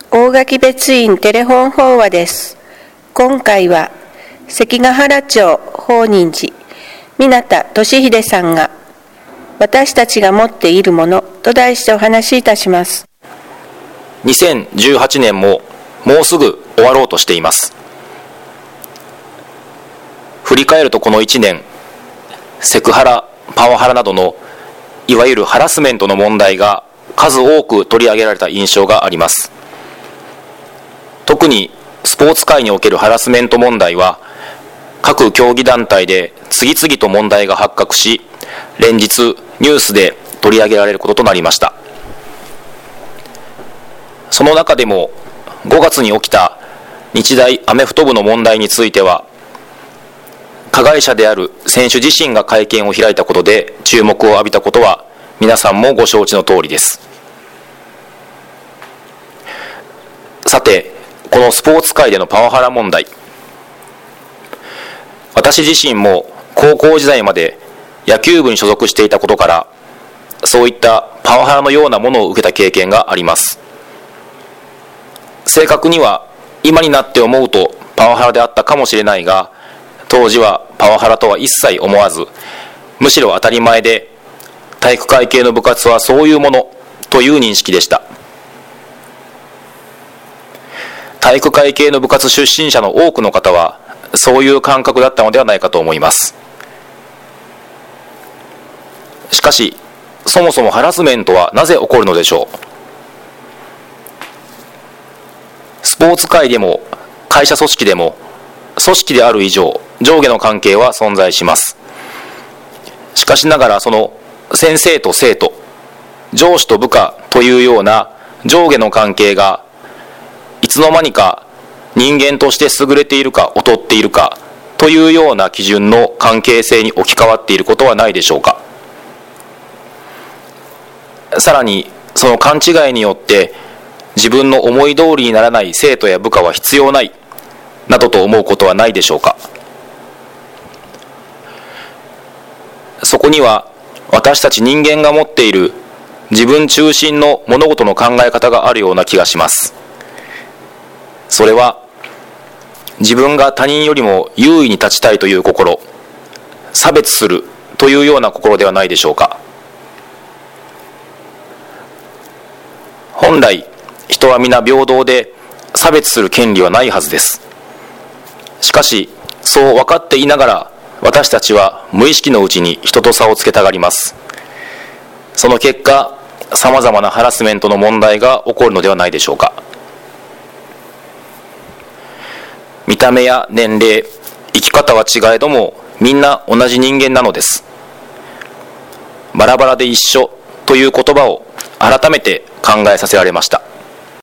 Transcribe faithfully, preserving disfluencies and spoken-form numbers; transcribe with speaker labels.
Speaker 1: 大垣別院テレフォン法話です。今回は関ヶ原町法仁寺湊俊秀さんが私たちが持っているものと題してお話しいたします。
Speaker 2: にせんじゅうはちねんももうすぐ終わろうとしています。振り返るとこのいちねん、セクハラ、パワハラなどのいわゆるハラスメントの問題が数多く取り上げられた印象があります。特にスポーツ界におけるハラスメント問題は各競技団体で次々と問題が発覚し、連日ニュースで取り上げられることとなりました。その中でもごがつに起きた日大アメフト部の問題については、加害者である選手自身が会見を開いたことで注目を浴びたことは皆さんもご承知の通りです。さて、このスポーツ界でのパワハラ問題、私自身も高校時代まで野球部に所属していたことから、そういったパワハラのようなものを受けた経験があります。正確には今になって思うとパワハラであったかもしれないが、当時はパワハラとは一切思わず、むしろ当たり前で体育会系の部活はそういうものという認識でした。体育会系の部活出身者の多くの方はそういう感覚だったのではないかと思います。しかし、そもそもハラスメントはなぜ起こるのでしょう。スポーツ界でも会社組織でも組織である以上、上下の関係は存在します。しかしながら、その先生と生徒、上司と部下というような上下の関係がいつの間にか人間として優れているか劣っているかというような基準の関係性に置き換わっていることはないでしょうか。さらに、その勘違いによって自分の思い通りにならない生徒や部下は必要ないなどと思うことはないでしょうか。そこには私たち人間が持っている自分中心の物事の考え方があるような気がします。それは自分が他人よりも優位に立ちたいという心、差別するというような心ではないでしょうか。本来人は皆平等で差別する権利はないはずです。しかし、そう分かっていながら私たちは無意識のうちに人と差をつけたがります。その結果、さまざまなハラスメントの問題が起こるのではないでしょうか。見た目や年齢、生き方は違えどもみんな同じ人間なのです。バラバラで一緒という言葉を改めて考えさせられました。